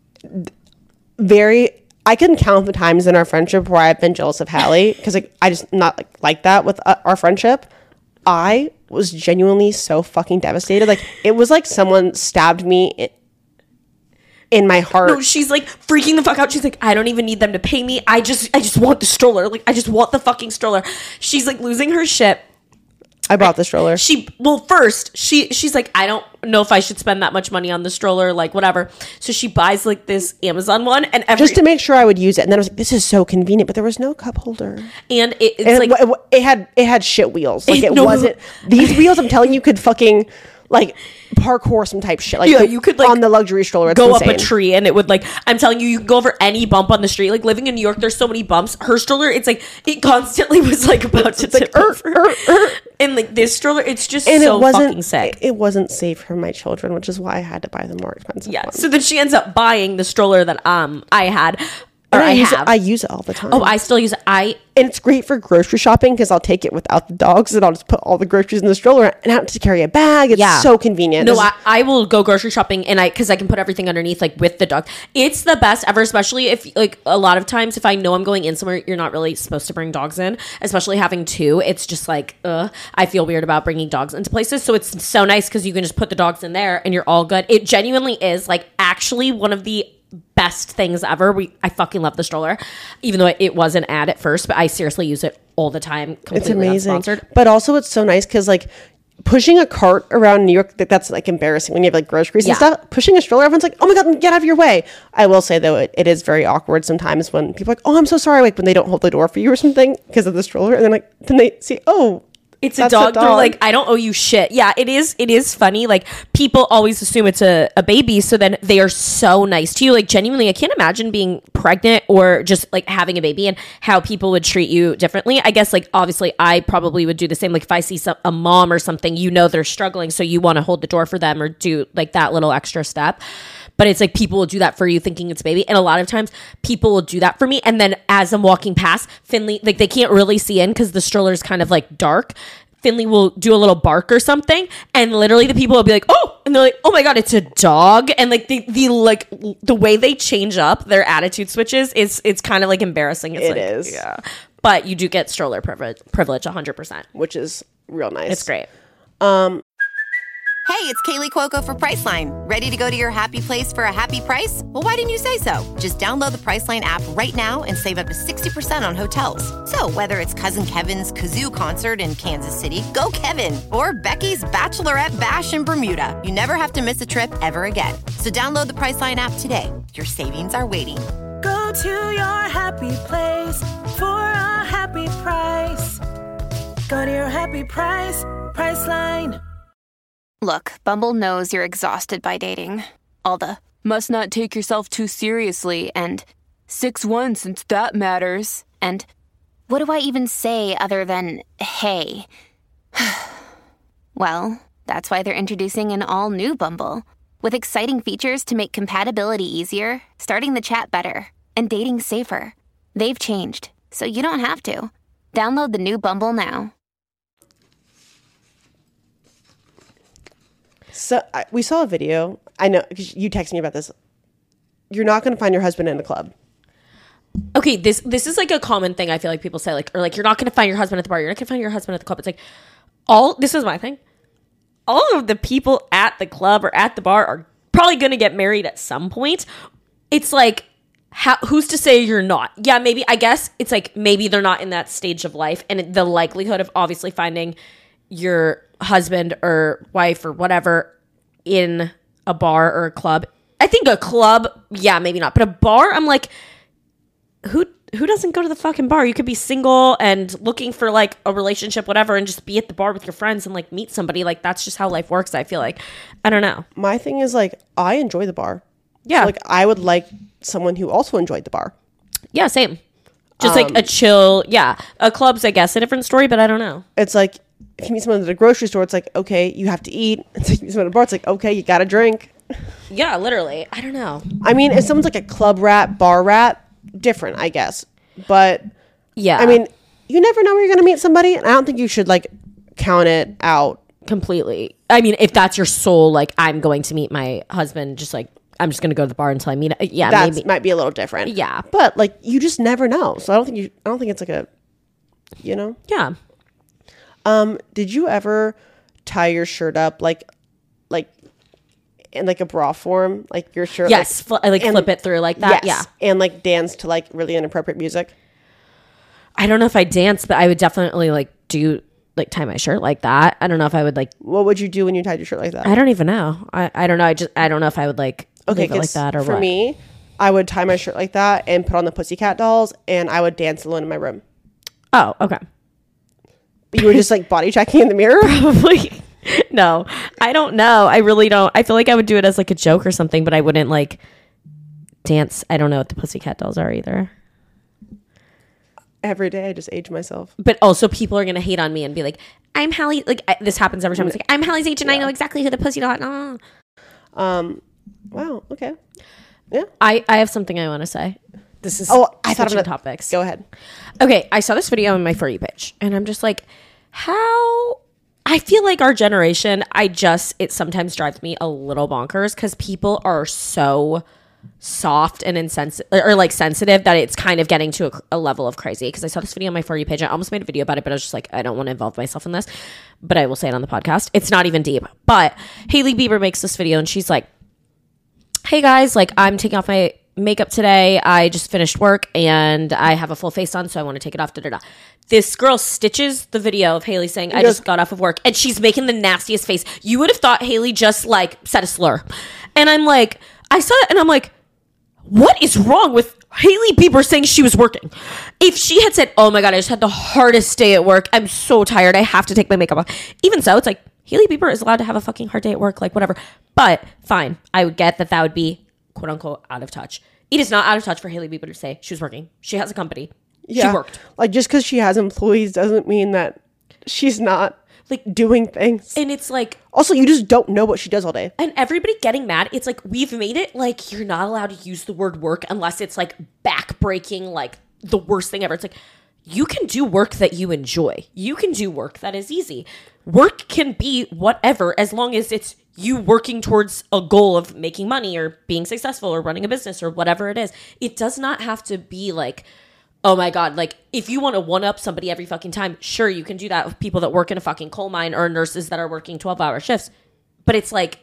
Very. I can count the times in our friendship where I've been jealous of Hallie because like I just not like, like that with uh, our friendship. I was genuinely so fucking devastated. Like it was like someone stabbed me in, in my heart. No, she's like freaking the fuck out. She's like, I don't even need them to pay me. I just I just want the stroller. Like I just want the fucking stroller. She's like losing her shit. I bought the stroller. She well first she she's like, I don't know if I should spend that much money on the stroller, like whatever. So she buys like this Amazon one and every Just to make sure I would use it, and then I was like, "This is so convenient," but there was no cup holder. and it, it's And like it, it, it had it had shit wheels. Like It- it no. wasn't these wheels. I'm telling you, could fucking like parkour some type shit. Like Yeah, the- you could, like, on the luxury stroller. It's go insane. up a tree and it would like I'm telling you, you can go over any bump on the street. Like living in New York, there's so many bumps. Her stroller, it's like it constantly was like about to It's like, tip er, over. er, er. And like this stroller, it's just And so it wasn't fucking sick. It, it wasn't safe for my children, which is why I had to buy the more expensive Yeah. one. So then she ends up buying the stroller that um I had. Or And I, I use it, have. I use it all the time. Oh, I still use it. I And it's great for grocery shopping because I'll take it without the dogs and I'll just put all the groceries in the stroller and I don't have to carry a bag. It's Yeah. so convenient. No, This is- I, I will go grocery shopping and I because I can put everything underneath like with the dog. It's the best ever, especially if like a lot of times if I know I'm going in somewhere you're not really supposed to bring dogs in, especially having two. It's just like uh, I feel weird about bringing dogs into places. So it's so nice because you can just put the dogs in there and you're all good. It genuinely is like actually one of the best things ever. We I fucking love the stroller, even though it was an ad at first, but I seriously use it all the time. it's Completely amazing. unsponsored. But also it's so nice because like pushing a cart around New York, that, that's like embarrassing when you have like groceries Yeah. and stuff. Pushing a stroller, everyone's like, oh my God, get out of your way. I will say though, it, it is very awkward sometimes when people are like, oh, I'm so sorry. Like when they don't hold the door for you or something because of the stroller. And then like, then they see, oh, It's a that's dog. They're like, I don't owe you shit. Yeah, it is. It is funny. Like people always assume it's a, a baby, so then they are so nice to you. Like genuinely, I can't imagine being pregnant or just like having a baby and how people would treat you differently. I guess like obviously, I probably would do the same. Like if I see some, a mom or something, you know they're struggling, so you want to hold the door for them or do like that little extra step. But it's like people will do that for you thinking it's a baby. And a lot of times people will do that for me. And then as I'm walking past, Finley, like they can't really see in because the stroller is kind of like dark. Finley will do a little bark or something. And literally the people will be like, oh, and they're like, oh my God, it's a dog. And like the, the like the way they change up their attitude switches is it's kind of like embarrassing. It's It like, is. Yeah. But you do get stroller privilege, privilege one hundred percent. which is real nice. It's great. Hey, it's Kaylee Cuoco for Priceline. Ready to go to your happy place for a happy price? Well, why didn't you say so? Just download the Priceline app right now and save up to sixty percent on hotels. So whether it's Cousin Kevin's Kazoo Concert in Kansas City, go Kevin, or Becky's Bachelorette Bash in Bermuda, you never have to miss a trip ever again. So download the Priceline app today. Your savings are waiting. Go to your happy place for a happy price. Go to your happy price, Priceline. Look, Bumble knows you're exhausted by dating. All the must not take yourself too seriously and six one since that matters. And what do I even say other than hey? Well, that's why they're introducing an all-new Bumble with exciting features to make compatibility easier, starting the chat better, and dating safer. They've changed, so you don't have to. Download the new Bumble now. So I, we saw a video. I know 'cause you texted me about this. You're not going to find your husband in a club. Okay, this this is like a common thing I feel like people say, like, or like you're not gonna find your husband at the bar, you're not gonna find your husband at the club. It's like all this is my thing. All of the people at the club or at the bar are probably gonna get married at some point. It's like how, who's to say you're not? Yeah, maybe I guess it's like maybe they're not in that stage of life, and the likelihood of obviously finding your husband or wife or whatever in a bar or a club. I think a club, yeah, maybe not, but a bar, I'm like, who who doesn't go to the fucking bar? You could be single and looking for like a relationship, whatever, and just be at the bar with your friends and like meet somebody. Like that's just how life works. I feel like, I don't know. My thing is like I enjoy the bar. Yeah, So, like I would like someone who also enjoyed the bar. yeah, same. Just like a chill, yeah. A club's, I guess, a different story, but I don't know. It's like if you meet someone at a grocery store, it's like okay, you have to eat. It's like you meet someone at a bar, it's like okay, you got to drink. Yeah, literally. I don't know. I mean, if someone's like a club rat, bar rat, different, I guess. But Yeah, I mean, you never know where you're gonna meet somebody, and I don't think you should like count it out. completely. I mean, if that's your soul, like I'm going to meet my husband, just like I'm just going to go to the bar until I meet. Yeah, That maybe. might be a little different. Yeah. but like you just never know. So I don't think you. I don't think it's like a, you know. Yeah. Um, did you ever tie your shirt up like, like, in like a bra form, like your shirt? Yes, fl- like and- flip it through like that. Yes, Yeah. and like dance to like really inappropriate music. I don't know if I dance, but I would definitely like do like tie my shirt like that. I don't know if I would like. What would you do when you tied your shirt like that? I don't even know. I, I don't know. I just I don't know if I would like Okay, leave it like 'cause that or for what. me, I would tie my shirt like that and put on the Pussycat Dolls, and I would dance alone in my room. Oh, okay. But you were just like body checking in the mirror. Probably. No, I don't know. I really don't. I feel like I would do it as like a joke or something, but I wouldn't like dance. I don't know what the Pussycat Dolls are either. Every day, I just age myself. But also, people are gonna hate on me and be like, "I'm Hallie." Like I, this happens every time. It's like, "I'm Hallie's age, and I know exactly who the pussy doll." No. Um, wow. Okay. Yeah. I I have something I want to say. this is Oh, I thought switching of topics. Go ahead. Okay, I saw this video on my For You page, and I'm just like, how? I feel like our generation, I just, it sometimes drives me a little bonkers because people are so soft and insensitive, or like sensitive, that it's kind of getting to a, a level of crazy. Because I saw this video on my For You page. I almost made a video about it, but I was just like, I don't want to involve myself in this. But I will say it on the podcast. It's not even deep. But Hailey Bieber makes this video, and she's like, hey guys, like I'm taking off my makeup today. I just finished work and I have a full face on, so I want to take it off. Da, da, da. This girl stitches the video of Hailey saying, I just got off of work, and she's making the nastiest face. You would have thought Hailey just like said a slur. And I'm like, I saw it and I'm like, what is wrong with Hailey Bieber saying she was working? If she had said, oh my God, I just had the hardest day at work. I'm so tired. I have to take my makeup off. Even so, it's like, Hailey Bieber is allowed to have a fucking hard day at work, like whatever. But fine, I would get that that would be quote unquote out of touch. It is not out of touch for Hailey Bieber to say she was working. She has a company. Yeah. She worked. Like, just because she has employees doesn't mean that she's not like doing things. And it's like, also, you just don't know what she does all day. and everybody getting mad. It's like, we've made it like you're not allowed to use the word work unless it's like backbreaking, like the worst thing ever. It's like, you can do work that you enjoy. You can do work that is easy. Work can be whatever, as long as it's you working towards a goal of making money or being successful or running a business or whatever it is. It does not have to be like, oh my God, like if you want to one up somebody every fucking time, sure, you can do that with people that work in a fucking coal mine or nurses that are working twelve hour shifts. But it's like,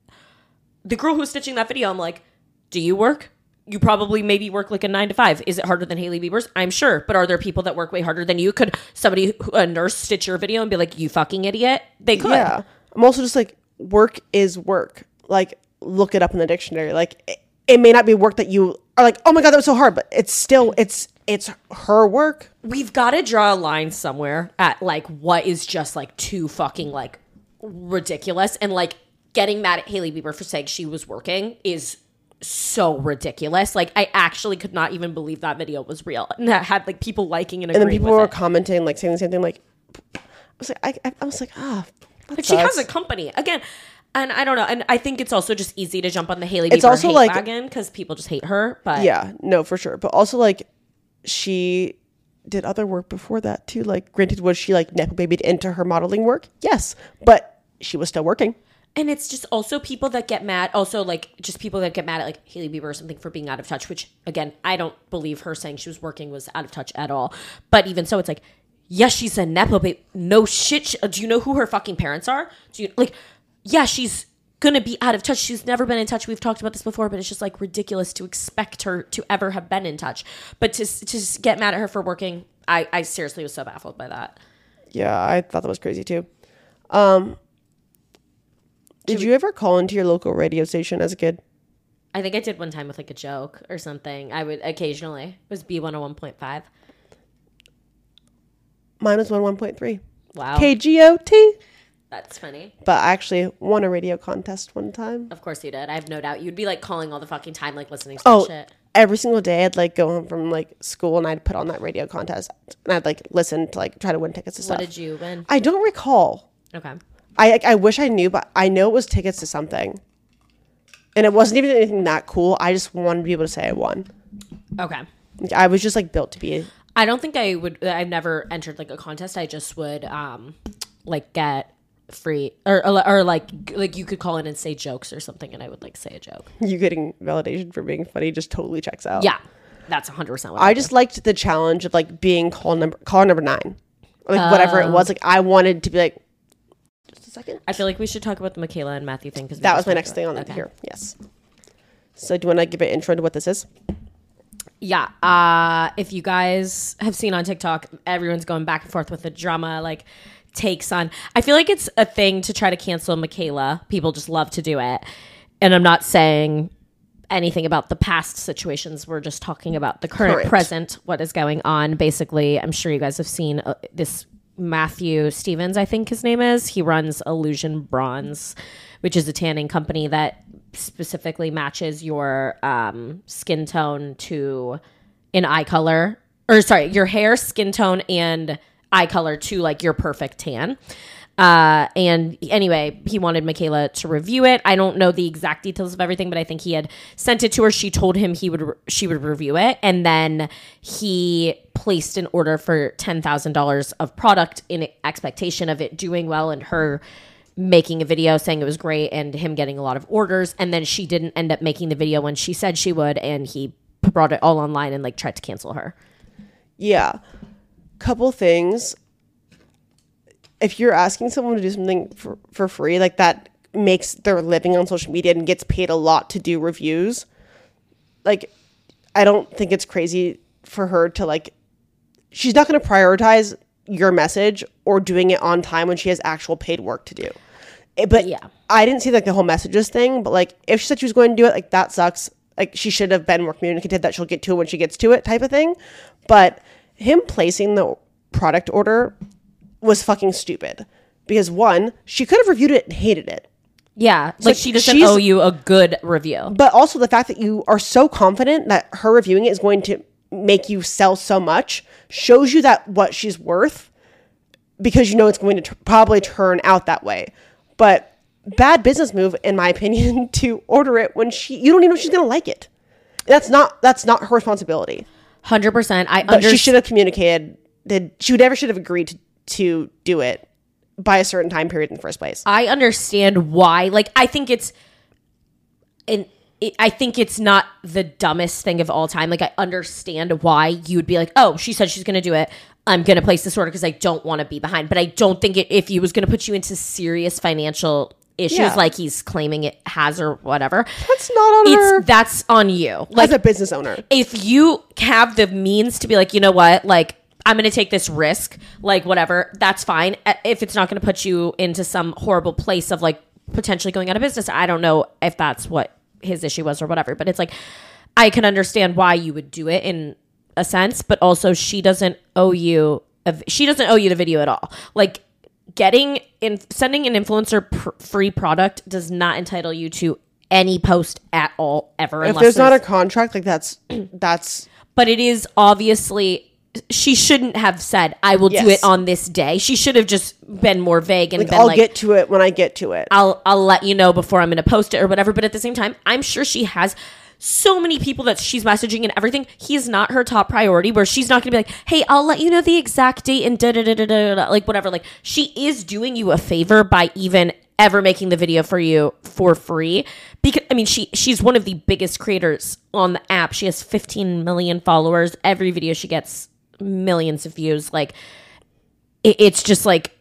the girl who's stitching that video, I'm like, do you work? You probably maybe work like a nine to five. Is it harder than Hailey Bieber's? I'm sure. But are there people that work way harder than you? Could somebody, a nurse, stitch your video and be like, you fucking idiot? They could. Yeah. I'm also just like, work is work. Like, look it up in the dictionary. Like, it, it may not be work that you are like, oh my God, that was so hard. But it's still, it's, it's her work. We've got to draw a line somewhere at like what is just like too fucking like ridiculous. And like getting mad at Hailey Bieber for saying she was working is so ridiculous. Like, I actually could not even believe that video was real and that had like people liking and agreeing And then people with were it. commenting, like saying the same thing. Like, I was like, I, I, I was like, ah, that But she has sucks. a company again, and I don't know. And I think it's also just easy to jump on the Hailey It's Bieber also hate like- wagon because people just hate her. But Yeah, no, for sure. But also, like, she did other work before that too. Like, granted, was she like nepo babied into her modeling work? Yes, but she was still working. And it's just also people that get mad, also like just people that get mad at like Hailey Bieber or something for being out of touch, which again, I don't believe her saying she was working was out of touch at all. But even so, it's like, yes, she's a nepo baby. No shit. Sh- Do you know who her fucking parents are? Do you like, yeah, she's going to be out of touch. She's never been in touch. We've talked about this before, but it's just like ridiculous to expect her to ever have been in touch. But to, to just get mad at her for working, I, I seriously was so baffled by that. Yeah, I thought that was crazy too. Um, did you ever call into your local radio station as a kid? I think I did one time with like a joke or something. I would occasionally. It was B one oh one point five. Mine was one one point three. Wow. K G O T. That's funny. But I actually won a radio contest one time. Of course you did. I have no doubt. You'd be like calling all the fucking time, like listening to Oh, that shit. every single day I'd like go home from like school and I'd put on that radio contest and I'd like listen to like try to win tickets and What stuff. did you win? I don't recall. Okay. I I wish I knew, but I know it was tickets to something. And it wasn't even anything that cool. I just wanted to be able to say I won. Okay. Like, I was just like built to be. I don't think I would. I've never entered like a contest. I just would um like get free or or, or like like you could call in and say jokes or something, and I would like say a joke. You getting validation for being funny just totally checks out. Yeah, that's one hundred percent what I I just liked the challenge of like being call number call number nine, or, like whatever it was. Like I wanted to be like, just a second. I feel like we should talk about the Michaela and Matthew thing because That was my next thing on here. Yes. So do you want to give an intro to what this is? Yeah. Uh, if you guys have seen on TikTok, everyone's going back and forth with the drama, like takes on. I feel like it's a thing to try to cancel Michaela. People just love to do it. And I'm not saying anything about the past situations. We're just talking about the current, Current. present, what is going on. Basically, I'm sure you guys have seen uh, this Matthew Stevens, I think his name is. He runs Illusion Bronze, which is a tanning company that specifically matches your um, skin tone to an eye color, or sorry, your hair, skin tone, and eye color to like your perfect tan. Uh, and anyway, he wanted Michaela to review it. I don't know the exact details of everything, but I think he had sent it to her. She told him he would re- she would review it, and then he placed an order for ten thousand dollars of product in expectation of it doing well and her making a video saying it was great and him getting a lot of orders. And then she didn't end up making the video when she said she would, and he brought it all online and like tried to cancel her. Yeah. Couple things. If you're asking someone to do something for, for free, like that makes their living on social media and gets paid a lot to do reviews, like I don't think it's crazy for her to like, she's not going to prioritize your message or doing it on time when she has actual paid work to do. It, but yeah, I didn't see like the whole messages thing, but like if she said she was going to do it, like that sucks. Like she should have been more communicative that she'll get to it when she gets to it type of thing. But him placing the product order was fucking stupid because one, she could have reviewed it and hated it. Yeah, like, like she doesn't owe you a good review. But also the fact that you are so confident that her reviewing it is going to make you sell so much shows you that what she's worth, because you know it's going to t- probably turn out that way. But bad business move, in my opinion, to order it when she you don't even know if she's going to like it. That's not that's not her responsibility. one hundred percent. I But under- she should have communicated that she would never should have agreed to, to do it by a certain time period in the first place. I understand why. Like, I think it's and it, I think it's not the dumbest thing of all time. Like, I understand why you would be like, oh, she said she's going to do it. I'm going to place this order because I don't want to be behind. But I don't think it, if he was going to put you into serious financial issues Yeah. like he's claiming it has or whatever. That's not on it's, her. That's on you. Like, As a business owner. if you have the means to be like, you know what, like, I'm going to take this risk, like, whatever, that's fine. If it's not going to put you into some horrible place of, like, potentially going out of business, I don't know if that's what his issue was or whatever. But it's like, I can understand why you would do it in a sense, but also she doesn't owe you, a, she doesn't owe you the video at all. Like, getting in, sending an influencer pr- free product does not entitle you to any post at all, ever. If there's not a contract, like, that's, that's, but it is obviously, she shouldn't have said, I will Yes. do it on this day. She should have just been more vague and like, been I'll like, get to it when I get to it. I'll I'll let you know before I'm going to post it or whatever. But at the same time, I'm sure she has so many people that she's messaging and everything. He's not her top priority, where she's not going to be like, hey, I'll let you know the exact date and da da da da da, like whatever. Like, she is doing you a favor by even ever making the video for you for free. Because I mean, she she's one of the biggest creators on the app. She has fifteen million followers. Every video she gets millions of views. Like, it, it's just like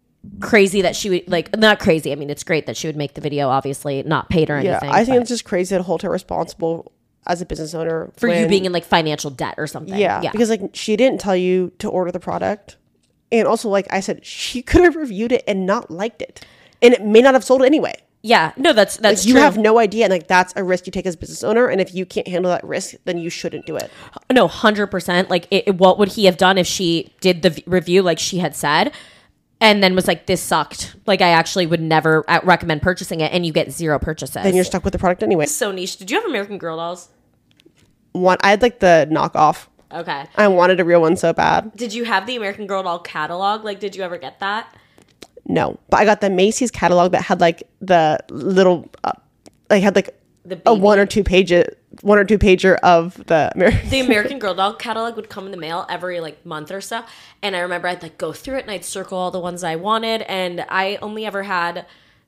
crazy that she would, like, not crazy, I mean, it's great that she would make the video, obviously not paid or Yeah, anything. I think but it's just crazy to hold her responsible as a business owner for you when- being in like financial debt or something. yeah, yeah because like she didn't tell you to order the product, and also like I said, she could have reviewed it and not liked it, and it may not have sold anyway. yeah no that's that's Like, you true. have no idea, and like that's a risk you take as a business owner, and if you can't handle that risk, then you shouldn't do it. No, one hundred percent. Like, it, what would he have done if she did the v- review like she had said and then was like, this sucked, like, I actually would never uh, recommend purchasing it, and you get zero purchases? Then you're stuck with the product anyway. so niche. Did you have American Girl dolls? One, I had like the knockoff. Okay. I wanted a real one so bad. Did you have the American Girl doll catalog? Like, did you ever get that? No, but I got the Macy's catalog that had like the little, uh, like had like The a baby. one or two pages, one or two pager of the American. The American Girl doll catalog would come in the mail every like month or so, and I remember I'd like go through it and I'd circle all the ones I wanted, and I only ever had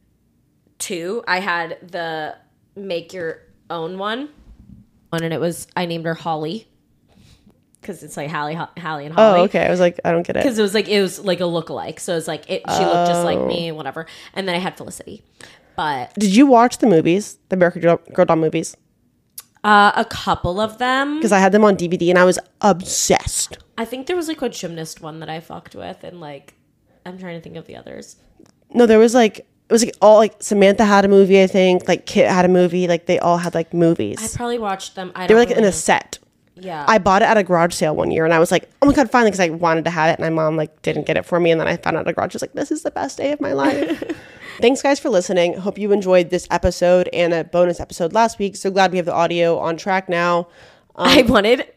two. I had the make your own one, one, and it was, I named her Holly because it's like Hallie, Hallie and Holly. Oh, okay. I was like, I don't get it. Because it was like, it was like a lookalike, so it was like it, she looked just like me, whatever. And then I had Felicity, but Did you watch the movies, the American Girl, Girl Doll movies? uh, a couple of them. Because I had them on D V D and I was obsessed. I think there was like a gymnast one that I fucked with, and like I'm trying to think of the others. No, there was like, it was like all like Samantha had a movie, I think. Like Kit had a movie. Like they all had like movies. I probably watched them. I they were don't like in really a set. Yeah. I bought it at a garage sale one year and I was like, oh my God, finally, because I wanted to have it. And my mom like didn't get it for me. And then I found out at a garage. I was like, this is the best day of my life. Thanks guys for listening. Hope you enjoyed this episode and a bonus episode last week. So glad we have the audio on track now. Um, I wanted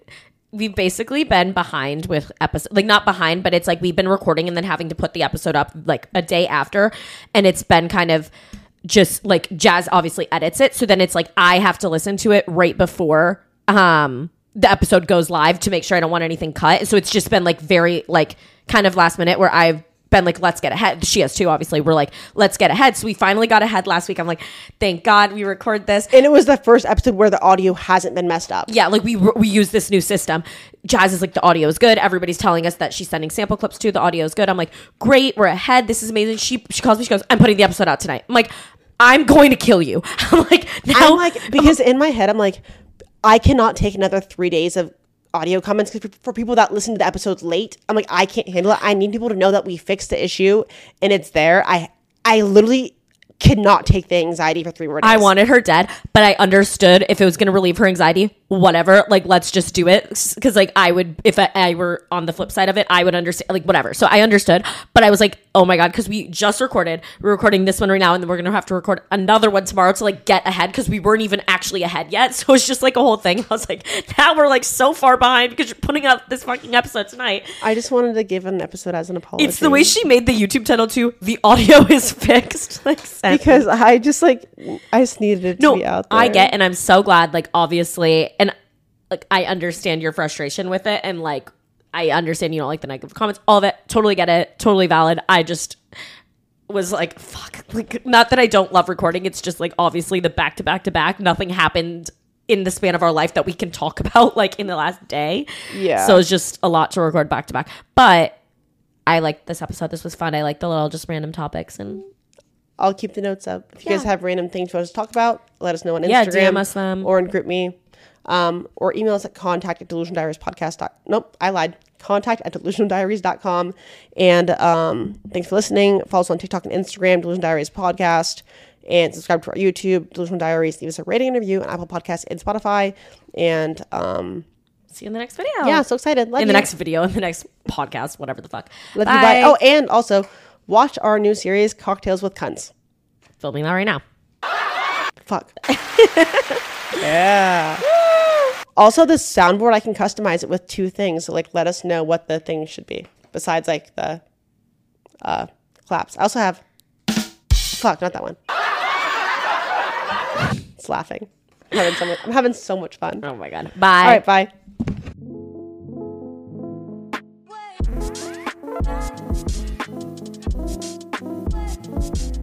we've basically been behind with episode, like not behind, but it's like we've been recording and then having to put the episode up like a day after, and it's been kind of just like Jazz obviously edits it, so then it's like I have to listen to it right before um the episode goes live to make sure I don't want anything cut. So it's just been like very like kind of last minute where I've been like, let's get ahead. She has too, obviously. We're like, let's get ahead. So we finally got ahead last week. I'm like, thank God we record this. And it was the first episode where the audio hasn't been messed up. Yeah, like we we use this new system. Jazz is like, the audio is good. Everybody's telling us that she's sending sample clips too. The audio is good. I'm like, great, we're ahead. This is amazing. She she calls me. She goes, I'm putting the episode out tonight. I'm like, I'm going to kill you. I'm like, now, I'm like, because in my head, I'm like, I cannot take another three days of audio comments, because for people that listen to the episodes late, I'm like, I can't handle it. I need people to know that we fixed the issue and it's there. I I literally cannot take the anxiety for three more days. I wanted her dead, but I understood if it was going to relieve her anxiety, whatever, like, let's just do it. Because, like, I would, if I, I were on the flip side of it, I would understand, like, whatever. So I understood, but I was like, oh my God, because we just recorded, we're recording this one right now, and then we're going to have to record another one tomorrow to, like, get ahead, because we weren't even actually ahead yet. So it's just, like, a whole thing. I was like, now we're, like, so far behind because you're putting out this fucking episode tonight. I just wanted to give an episode as an apology. It's the way she made the YouTube title, too. The audio is fixed. Like, because I just, like, I just needed it to no, be out there. I get, and I'm so glad, like, obviously, and like, I understand your frustration with it, and like, I understand you don't like the negative comments, all of it, totally get it, totally valid. I just was like, fuck, like, not that I don't love recording, it's just like, obviously, the back to back to back, nothing happened in the span of our life that we can talk about, like, in the last day. Yeah. So it's just a lot to record back to back, but I liked this episode. This was fun. I like the little just random topics, and I'll keep the notes up. If you Yeah. guys have random things you want us to talk about, let us know on Instagram. Yeah, D M us them. Or in GroupMe. Um, or email us at contact at delusional diaries podcast. Dot, nope, I lied. Contact at delusional diaries dot com. And um, thanks for listening. Follow us on TikTok and Instagram, Delusional Diaries Podcast. And subscribe to our YouTube, Delusional Diaries. Leave us a rating and review on Apple Podcasts and Spotify. And um, see you in the next video. yeah, so excited. Love in you. the next video, in the next podcast, whatever the fuck. Love you. Bye. Oh, and also watch our new series, Cocktails with Cunts. Filming that right now. Fuck. Yeah. Also, this soundboard, I can customize it with two things. So, like, let us know what the thing should be besides, like, the uh, claps. I also have... Fuck, not that one. It's laughing. I'm having so much, I'm having so much fun. Oh my God. Bye. All right, bye. Way.